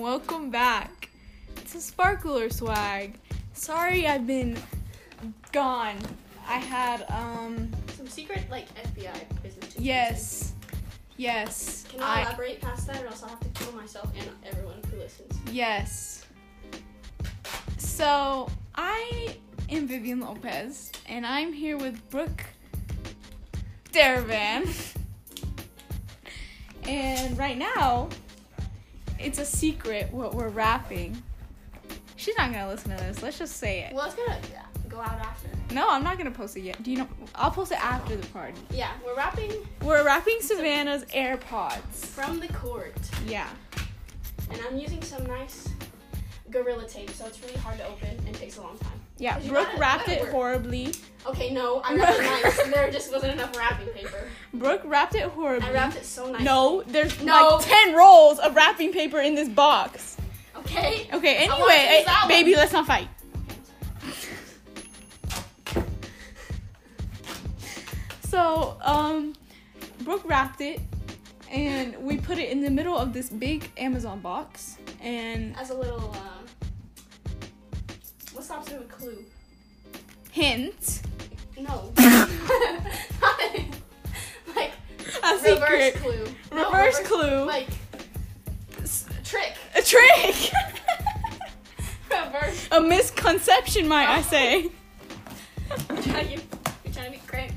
welcome back to Sparkler Swag. Sorry I've been gone. I had, some secret, FBI business. Yes. Can I elaborate past that, or else I'll have to kill myself and everyone who listens? Yes. So, I am Vivian Lopez, and I'm here with Brooke Daravan. And right now, it's a secret what we're rapping. She's not gonna listen to this. Let's just say it. Well, it's gonna go out after. No, I'm not gonna post it yet. Do you know? I'll post it after the party. Yeah, we're rapping Savannah's AirPods. from the court. Yeah. And I'm using some nice Gorilla Tape, so it's really hard to open and takes a long time. Yeah, Brooke wrapped it horribly. Okay, no, I wrapped it nice. There just wasn't enough wrapping paper. Brooke wrapped it horribly. I wrapped it so nicely. No, there's like 10 rolls of wrapping paper in this box. Okay. Okay, anyway, baby, let's not fight. So, Brooke wrapped it, and we put it in the middle of this big Amazon box, and as a little, what stops it with clue? Hint. No. Like, a reverse secret. Clue. Reverse clue. Like, trick. A trick. Reverse. A misconception, might I say. You're trying to be crank.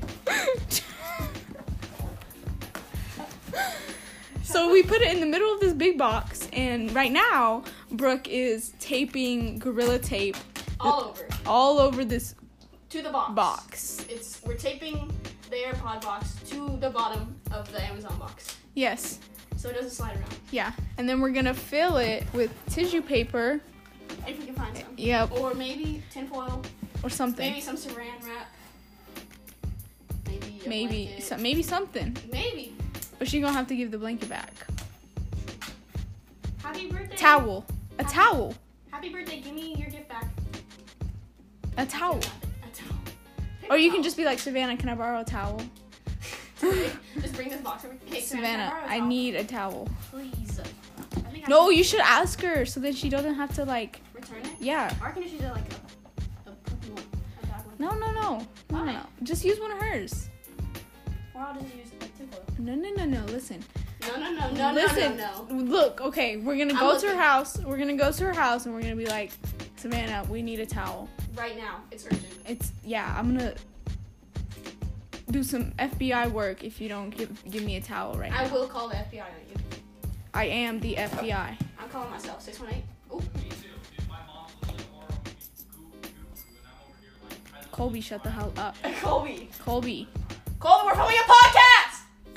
So we put it in the middle of this big box, and right now Brooke is taping Gorilla Tape all over this to the box. We're taping the AirPod box to the bottom of the Amazon box. Yes. So it doesn't slide around. Yeah, and then we're gonna fill it with tissue paper. If we can find some. Yep. Or maybe tinfoil. Or something. Maybe some saran wrap. Maybe something. Maybe. But she's gonna have to give the blanket back. Happy birthday. Towel. A towel. Happy birthday. Give me your gift back. A towel. A towel. Or you can just be like, Savannah, can I borrow a towel? Just bring this box over. Hey, Savannah, I need a towel. Please. No, you should ask her so that she doesn't have to like return it. Yeah. Or can she do like a poopy one, a bad one? No. Just use one of hers. Or I'll just use like tinfoil. No. Listen. No. Listen. No. Look. Okay, we're gonna go to her house. We're gonna go to her house and we're gonna be like, Savannah, we need a towel. Right now. It's urgent. I'm gonna do some FBI work if you don't give me a towel right now. I will call the FBI on you. I am the FBI. I'm calling myself. 618. Ooh. Colby, shut the hell up. Colby, we're filming a podcast!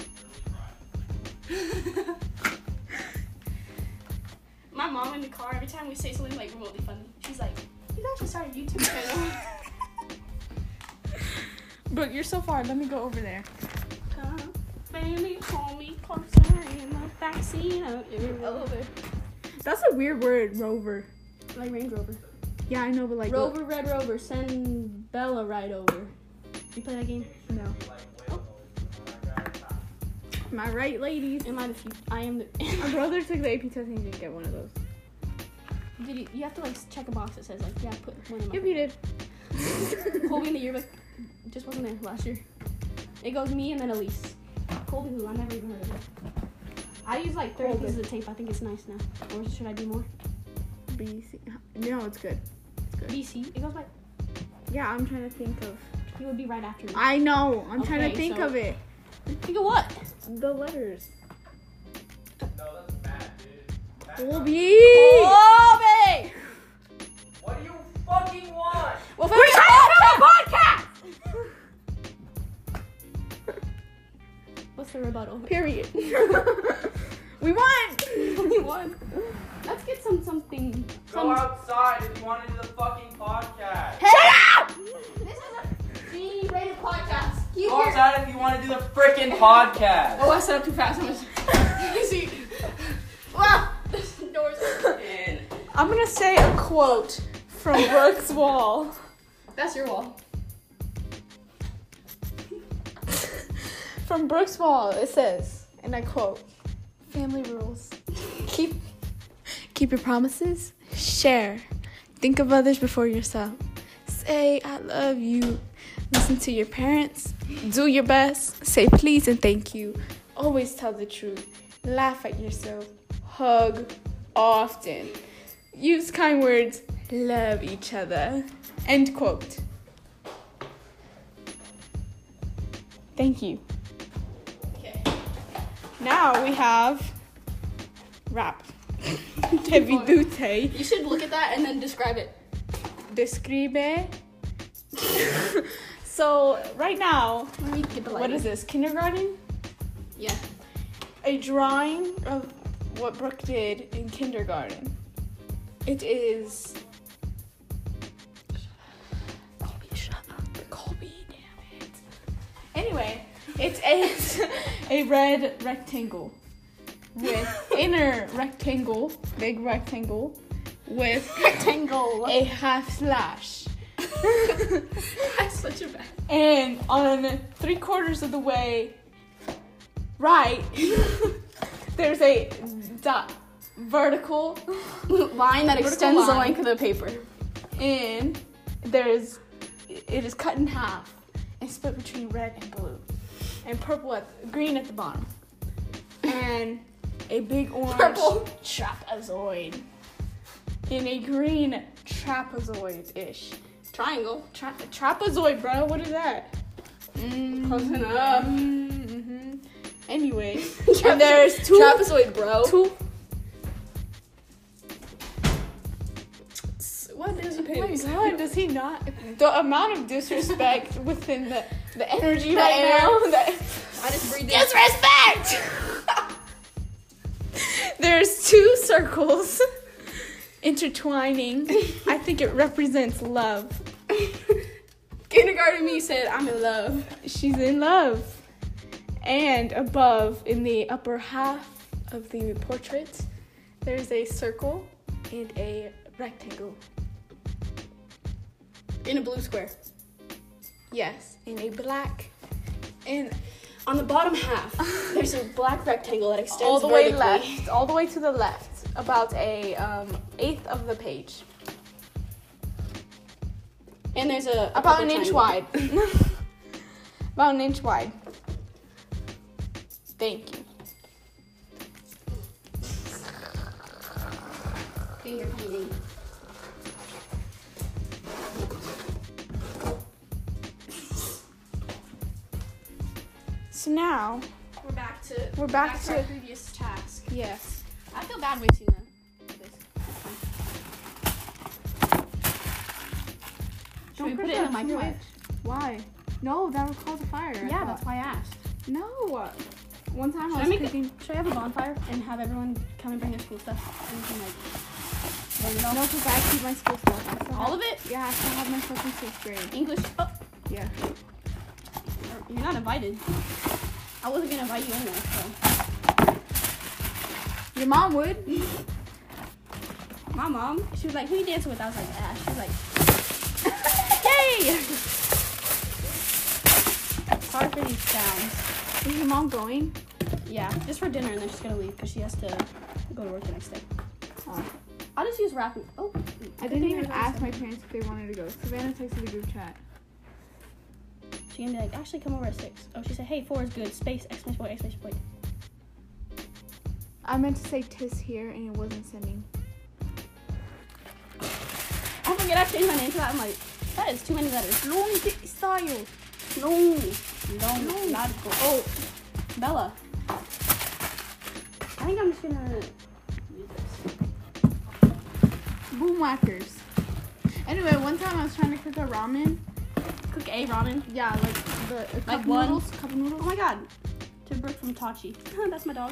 My mom in the car, every time we say something like remotely funny, she's like, you guys should start a YouTube channel. Brooke, you're so far. Let me go over there. Baby, hold me closer in the backseat of your Rover. That's a weird word, Rover. Like Range Rover. Yeah, I know, but like... Rover, Red Rover, send Bella right over. You play that game? No. Oh. Am I right, ladies? I am the... My brother took the AP test and he didn't get one of those. Did you have to like check a box that says like, yeah, put one in my... Yep, you did. Colby in the yearbook just wasn't there last year. It goes me and then Elise. Colby who? I never even heard of it. I use like 30 pieces of tape. I think it's nice now. Or should I do more? BC. No, it's good. BC. It goes by... Yeah, I'm trying to think of... You would be right after me. I know. I'm trying to think of it. Think of what? The letters. No, that's bad, dude. Colby! What do you fucking want? Well, We're trying to do a podcast! What's the rebuttal? Period. We won! We won. Let's get something. Go outside if you want to do the fucking podcast. Shut up! This is a G-rated podcast. Go outside if you want to do the freaking podcast. Oh, I set up too fast. Easy. Wow. This door's open. I'm gonna say a quote from Brooke's wall. That's your wall. From Brooke's wall, it says, and I quote, "Family rules. Keep Keep your promises. Share. Think of others before yourself. Say, I love you. Listen to your parents. Do your best. Say please and thank you. Always tell the truth. Laugh at yourself. Hug often. Use kind words. Love each other. End quote. Thank you. Okay. Now we have rap. Te vidute. You should look at that and then describe it. Describe. So right now, Let me get the light. what is this? Kindergarten? Yeah. A drawing of what Brooke did in kindergarten. It is. Colby, shut up. Colby, damn it. Anyway, it's a red rectangle with inner rectangle, big rectangle, with Rectangle. a half slash. That's such a bad. And on 3/4 of the way right, there's a dot vertical, Line that Vertical extends the line. length of the paper. and it is cut in half and split between red and blue, and green at the bottom, and a big orange Purple. trapezoid, and a green trapezoid-ish. Triangle. Trapezoid, bro. What is that? Close enough. Mm-hmm. Anyway, and there's Trapezoid, bro. two. What does he Oh my pay? God, does he not? The amount of disrespect within the energy The right air. now. I just breathed in. Disrespect. There's two circles intertwining. I think it represents love. Kindergarten me said, I'm in love. She's in love. And above, in the upper half of the portrait, there's a circle and a rectangle. In a blue square. Yes, in a black. And On the bottom half, there's a black rectangle that extends all the way vertically. left, all the way to the left, about a eighth of the page, And there's a about purple an inch triangle. wide, about an inch wide. Thank you. Finger painting. So now, We're back to to our previous task. yes. I feel bad wasting them. Should we put it in the microwave? Why? No, that would cause a fire. Yeah, that's why I asked. No. One time Should I I was make cooking. Should I have a bonfire and have everyone come and bring their school stuff and we can like burn it all? No, because I keep my school stuff. I still All have- of it? Yeah, I still have my stuff in 6th grade. English. Oh, Yeah. you're not invited. I wasn't gonna invite you anyway. So Your mom would. my mom, she was like, "Who you dancing with?" I was like, "Ash." She was like, "Yay!" Sorry for these sounds. Is your mom going? Yeah, just for dinner, and then she's gonna leave because she has to go to work the next day. Oh. I'll just use wrapping. Oh, I didn't even ask my parents if they wanted to go. Savannah texted the group chat. She's gonna be like, "Actually, come over at 6." Oh, she said, "Hey, 4 is good." Space exclamation point exclamation point. I meant to say tis here and it wasn't sending. I forget I changed my name to that. I'm like, that is too many letters. Long style. Long, logical. Oh, Bella. I think I'm just gonna use this. Boom whackers. Anyway, one time I was trying to cook a ramen. Cook a ramen. Yeah, like the cup one? noodles. Cup noodles. Oh my god. To Brooke from Tachi. That's my dog.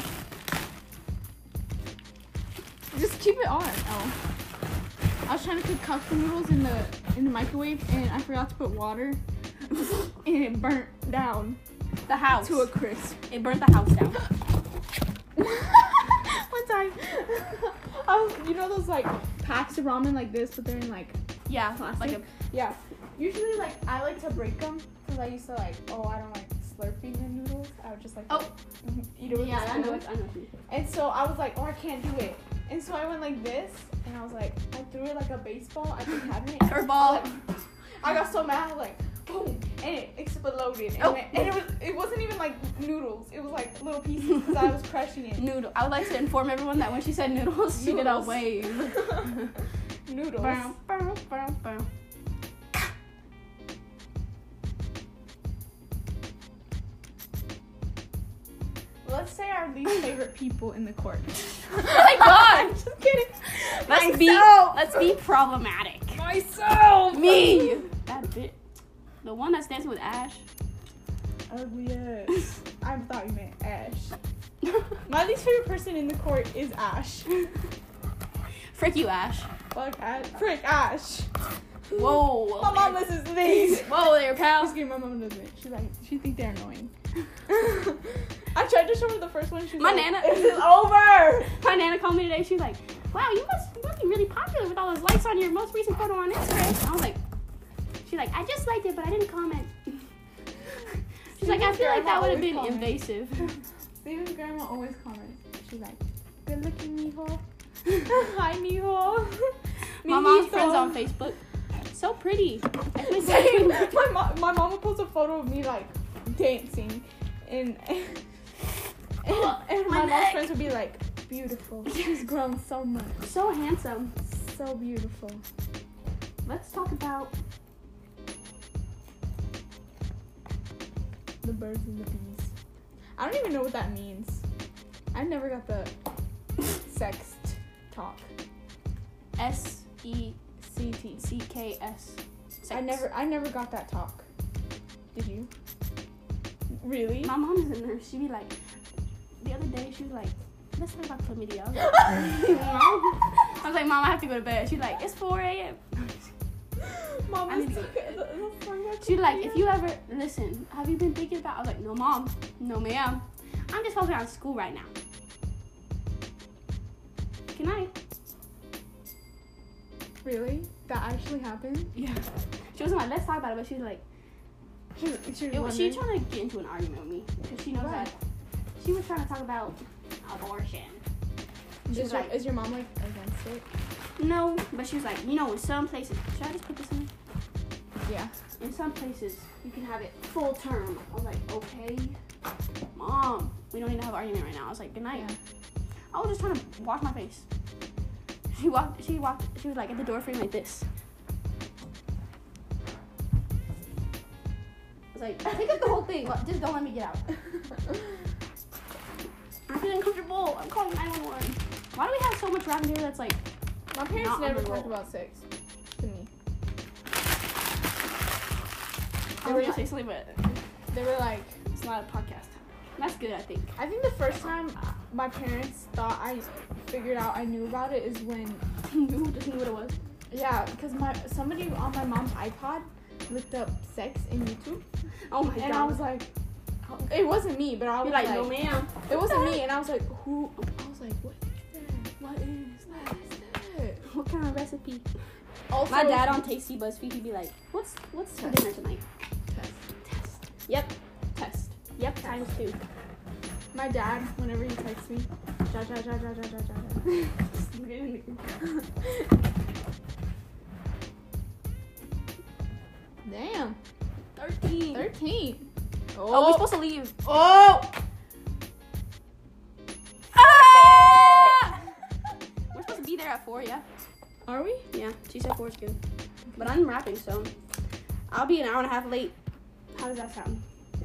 Just keep it on. Oh. I was trying to cook cup noodles in the microwave and I forgot to put water and it burnt down The house. to a crisp. It burnt the house down. One time, you know those like packs of ramen like this, but they're in like Yeah, plastic. like a. Yeah. Usually, like I like to break them because I used to like, oh, I don't like slurping the noodles. I would just like Oh. eat it with Yeah, a I know spoon. what you mean. And so I was like, oh, I can't do it. And so I went like this, and I was like, I threw it like a baseball at the cabinet. Curveball. I got so mad, I was like, boom, and it exploded. And, Oh. it wasn't even like noodles. It was like little pieces because I was crushing it. Noodle. I would like to inform everyone that when she said noodles, she did a Noodles. wave. Noodles. Bow, bow, bow, bow. Let's say our least favorite people in the court. Oh my god! Just kidding. Let's be problematic. Myself. Me. That bitch. The one that's dancing with Ash. Ugly ass. I thought you meant Ash. My least favorite person in the court is Ash. Frick you, Ash. Fuck Ash. Frick Ash. Whoa. My mom listens to these. Whoa there, pal. Just kidding, my mom doesn't. She's like, she thinks they're annoying. I tried to show her the first one. She's My like, nana- this is over. My nana called me today. She's like, wow, you must be really popular with all those likes on your most recent photo on Instagram. I was like, she's like, I just liked it, but I didn't comment. She's like, I feel like that would have been invasive. Steven's grandma always comments. She's like, good looking, mijo. Hi, mijo. My mom's friends on Facebook. So pretty. Same. My mom would post a photo of me like dancing, and my My mom's neck. friends would be like, beautiful. She's grown so much. So handsome. So beautiful. Let's talk about The birds and the bees. I don't even know what that means. I never got the sext talk. SECKS. I never got that talk. Did you? Really? My mom's in there. She'd be like, the other day, she was like, let's talk about chlamydia. I was like, Mom, I have to go to bed. She's like, it's 4 a.m. Mom I is need to so She's like, if you ever, listen, have you been thinking about, I was like, no, Mom. No, ma'am. I'm just focusing on school right now. Good night. Really? That actually happened? Yeah. She wasn't like, let's talk about it, but she was like, she trying to get into an argument with me. Because she knows Why? that she was trying to talk about abortion. She was like, is your mom like against it? no, but she was like, you know, in some places, should I just put this in? Yeah. In some places, you can have it full term. I was like, okay, Mom, we don't need to have an argument right now. I was like, good night. Yeah. I was just trying to wash my face. She was like at the door frame like this. I was like, take up the whole thing. Just don't let me get out. I'm feeling uncomfortable. I'm calling 911. Why do we have so much around here that's like, My parents Not on never the talked roll. about sex to me. I was gonna say something, but They were like, it's not a podcast. That's good, I think. I think the first time my parents thought I figured out I knew about it is when, You just knew what it was. yeah, because somebody on my mom's iPod looked up sex in YouTube, Oh my and god. I was like, it wasn't me, but I was You're like, no ma'am. it wasn't me, and I was like, who? I was like, what is that? What is What is that? What kind of recipe? Also, My dad on Tasty BuzzFeed, he'd be like, what's for dinner tonight? test. Test. Yep. Test. Yep, times 2. My dad, whenever he texts me, ja ja ja ja ja ja ja ja. Damn. 13. 13. Oh, we're supposed to leave. Oh! Ah! We're supposed to be there at 4, yeah? Are we? Yeah, she said 4 is good. But I'm rapping, so I'll be an hour and a half late. How does that sound?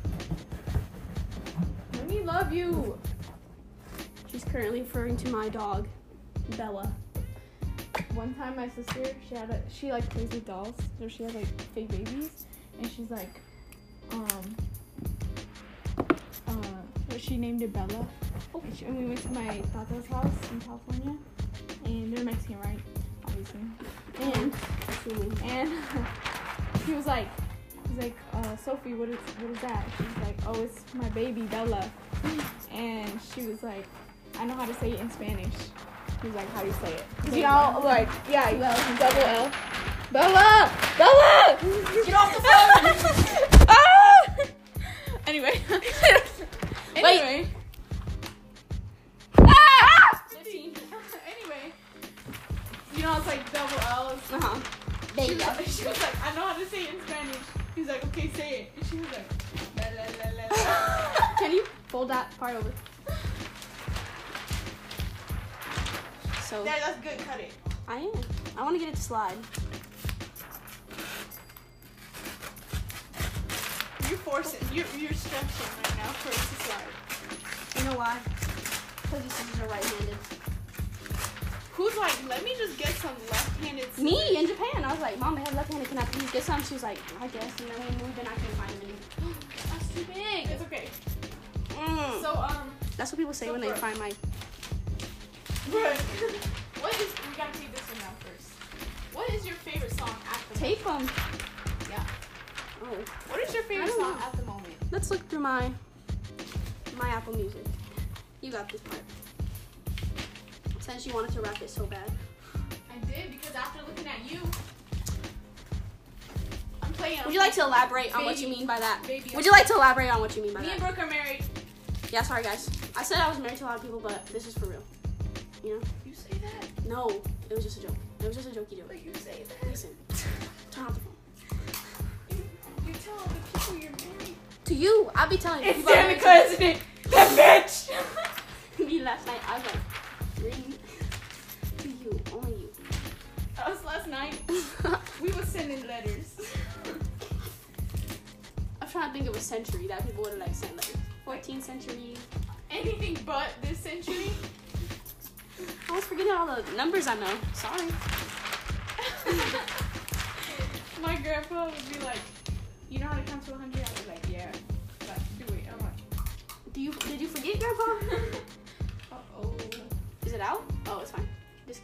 Let me love you. She's currently referring to my dog, Bella. One time my sister, she like plays with dolls, so she has like fake babies, and she's like, she named it Bella. And we went to my tata's house in California, and they're Mexican, right? Obviously. And he was like, Sophie, what is that? She's like, oh, it's my baby Bella. And she was like, I know how to say it in Spanish. He was like, how do you say it? Say You know, it. like, yeah, double L. Bella! Bella! Get off the phone! Ah! Anyway. Anyway. Ah! 15. Anyway. She was like, la, la, la, la, la. Can you fold that part over? So There, that's good. Cut it. I am. I want to get it to slide. You're forcing. You're stretching right now for it to slide. You know why? Because these scissors are right-handed. Who's like, let me just get some left-handed. Me in Japan. I was like, Mom, I have left-handed. Can I please get some? She was like, I guess. And then we moved and I couldn't find them anymore. That's too big. It's okay. So that's what people say when they Brooke. find my. Brooke, what is? We gotta take this one out first. What is your favorite song at the Tape them. moment? Yeah. Oh. What is your I favorite don't song know. at the moment? Let's look through my Apple Music. You got this part. Since you wanted to rap it so bad. I did because after looking at you, I'm playing. Would you like to elaborate on what you Baby. mean by that? Baby, Would you like to elaborate on what you mean by Me and that? Brooke are married. Yeah, sorry guys. I said I was married to a lot of people, but this is for real. You know? You say that? No, it was just a joke. It was just a jokey joke. But you say that. Listen, turn off the phone. You tell all the people you're married. To you, I'll be telling you. It's people I'm Danica, married isn't it? That bitch. to. Me last night, I was like, ring to you, only you. That was last night. We were sending letters. I'm trying to think of a century that people would have like sent like 14th century. Anything but this century. I was forgetting all the numbers I know. Sorry. My grandpa would be like, you know how to count to 100? I was like, yeah. Like, do it. I'm like, Did you forget, Grandpa? uh-oh. Is it out? Oh, it's fine. Just.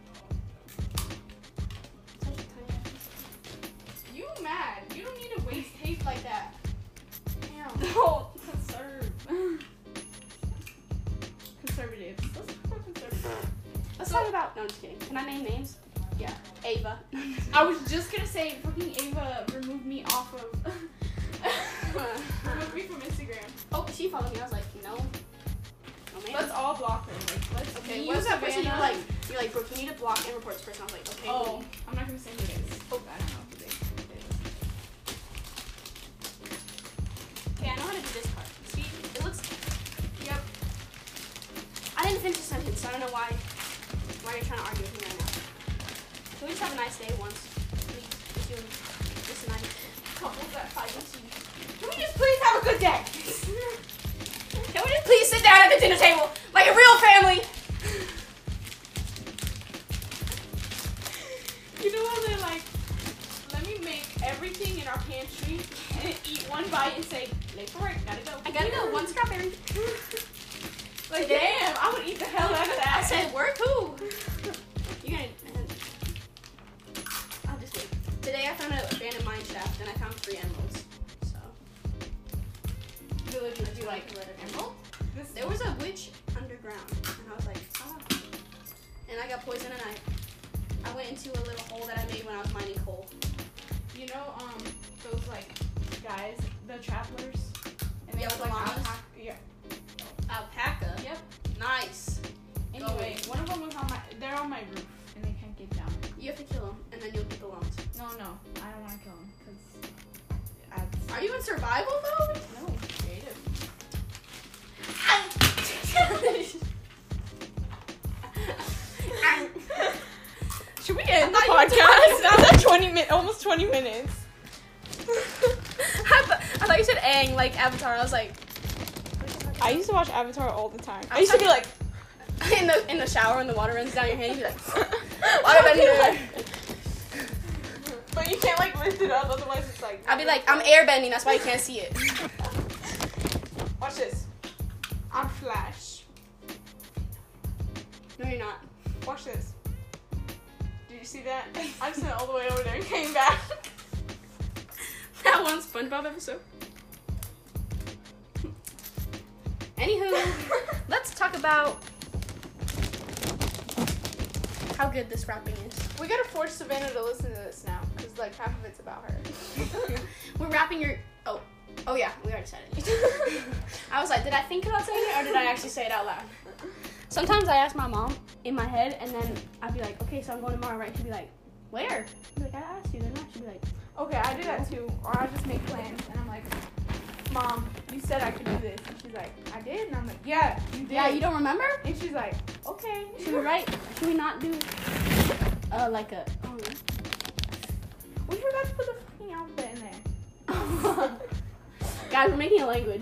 You mad. You don't need to waste tape like that. Damn. No. Conserve. Conservatives. Let's talk about conservatives. Let's talk about. No, I'm just kidding. Can I name names? Yeah. Ava. I was just gonna say, fucking Ava removed me off of. Removed me from Instagram. Oh, she followed me. I was like, no. No, man. Let's all block her. Like, let's. Okay, me, what's that person Savannah- you're like, bro, you need to block and report this person. I was like, okay. Oh, I'm not gonna say who it is. Oh, I don't know who it is. Okay, I know how to do this part. See, it looks. Yep. I didn't finish the sentence, so I don't know why you're trying to argue with me right now. Can we just have a nice day once? Please, just a nice. Couples that fight with you. Can we just please have a good day? Can we just please sit down at the dinner table like a real family? You know how they're like, let me make everything in our pantry and eat one bite and say, late for work, gotta go. I gotta go. One strawberry. Like, Today- damn, I would eat the hell out of that. I said, work who? You're gonna. I'll just wait. Today I found an abandoned mine shaft and I found 3 emeralds. So. Village would be like, Emerald? this There was a witch underground, and I was like, oh. And I got poisoned, and I went into a little hole that I made when I was mining coal. you know, those like guys, the travelers, and they Yeah, have with the like llamas? alpaca. Yeah. Alpaca? Yep. Nice. Anyway, one of them was they're on my roof and they can't get down. You have to kill them, and then you'll get the loans. No, I don't want to kill them because Are you in survival though? no creative. Should we end the thought you were podcast? That's at almost 20 minutes. I thought you said Aang, like Avatar. I was like, I used to watch Avatar all the time. I I used to be like, in the shower when the water runs down your hand, you'd be like, why am I here? but you can't like lift it up, otherwise it's like. I'd be like, I'm airbending, that's why you can't see it. Watch this. I'm Flash. No, you're not. Watch this. Did you see that? I just went all the way over there and came back. That one SpongeBob episode. Anywho, let's talk about how good this rapping is. We gotta force Savannah to listen to this now, because like half of it's about her. We're rapping your. Oh yeah, we already said it. I was like, did I think about saying it or did I actually say it out loud? Sometimes I ask my mom in my head, and then I'd be like, okay, so I'm going tomorrow, right? She'd be like, where? I'd be like, I asked you, then not. She'd be like, Okay, I do that too. Or I just make plans and I'm like, Mom, you said I could do this. And she's like, I did. And I'm like, yeah, you did. Yeah, you don't remember? And she's like, okay. Should we write? Should we not do like a? Oh, no. We forgot to put the fucking alphabet in there. Guys, we're making a language.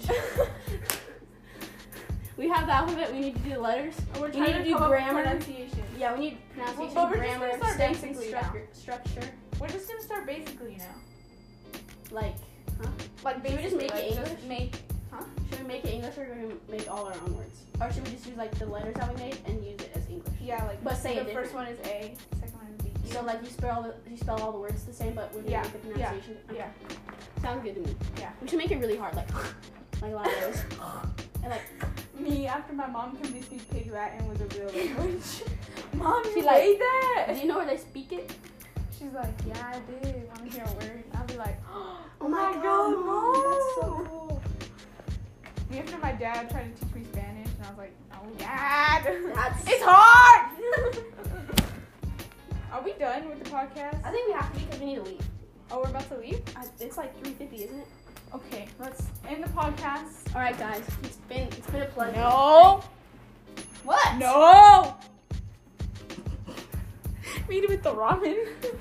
We have the alphabet. We need to do the letters. We're We trying need to to do come up with grammar. pronunciation. Yeah, we need pronunciation, But we're just grammar, gonna start sentence basically structure. We're just gonna start basically now. Like, huh? Like, Should we just make basically, it like, English? just make, Should we make it English or should we make all our own words? Or should we just use like the letters that we made and use it as English? yeah, like, But say the it first different. one is A, second one is B. So like you spell all the words the same, but with Yeah, the pronunciation. Okay. Yeah. Sounds good to me. Yeah. We should make it really hard, like a lot of those. And like Me, after my mom convinced me Pig Latin was a real language. Mom, She you like- made that? do you know where they speak it? She's like, yeah, I did. Want to hear a word? And I'll be like, Oh my God, no. that's so cool. Me after my dad tried to teach me Spanish, and I was like, oh, Dad. That's It's hard. Are we done with the podcast? I think we have to because we need to leave. Oh, we're about to leave? It's like 3:50, isn't it? Okay, let's end the podcast. All right, guys. It's been a pleasure. No. What? No. Meet him with the ramen.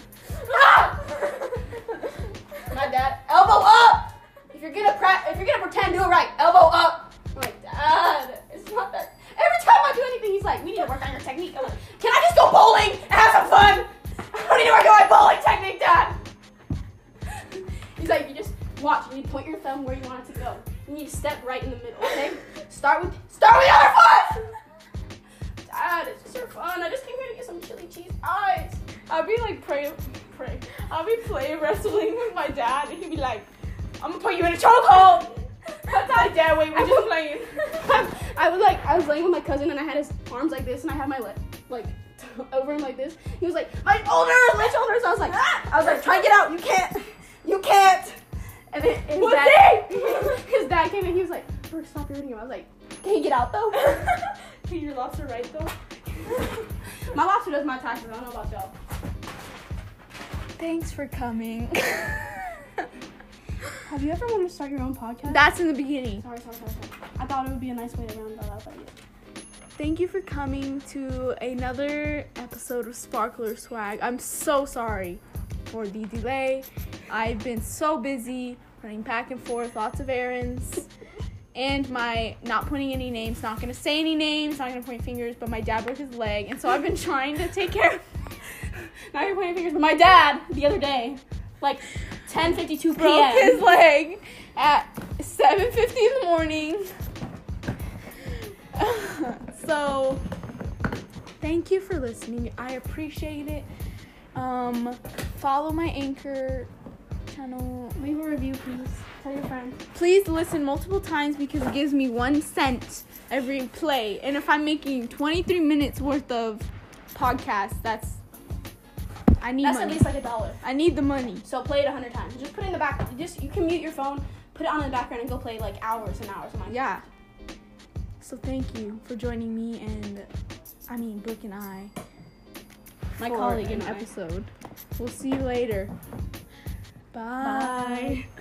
My dad, elbow up. If you're gonna pretend, do it right. Elbow up. I'm like, Dad, it's not that. Every time I do anything, he's like, we need to work on your technique. I'm like, can I just go bowling and have some fun? I don't need to work on my bowling technique, Dad. He's like, you just watch. You need to point your thumb where you want it to go. You need to step right in the middle. Okay? Start with the other foot. Dad, it's just for fun. I just came here to get some chili cheese pies. I'll be like I'll be playing wrestling with my dad, and he'd be like, "I'm gonna put you in a chokehold." That's my dad. Wait, we're just playing. I was laying with my cousin, and I had his arms like this, and I had my leg like over him like this. He was like, my shoulders. I was like, try and get out. You can't. And then his dad came in. He was like, Brooke, stop hurting him. I was like, can you get out though? Can your lobster right though? My lobster does my taxes. I don't know about y'all. Thanks for coming. Have you ever wanted to start your own podcast? That's in the beginning. Sorry. I thought it would be a nice way to round that out. But yeah. Thank you for coming to another episode of Sparkler Swag. I'm so sorry for the delay. I've been so busy running back and forth, lots of errands, and my not pointing any names, not going to say any names, not going to point fingers, but my dad broke his leg, and so I've been trying to take care of Now you're pointing fingers, but my dad, the other day, like 10:52 p.m. broke his leg at 7:50 in the morning. So, thank you for listening. I appreciate it. Follow my Anchor channel. Leave a review, please. Tell your friends. Please listen multiple times because it gives me 1 cent every play. And if I'm making 23 minutes worth of podcasts, I need That's money. at least like $1. I need the money. So play it 100 times. Just put it in the back. You can mute your phone, put it on in the background, and go play like hours and hours. Yeah. So thank you for joining me and, Brooke and I. My for colleague an and I. episode. We'll see you later. Bye.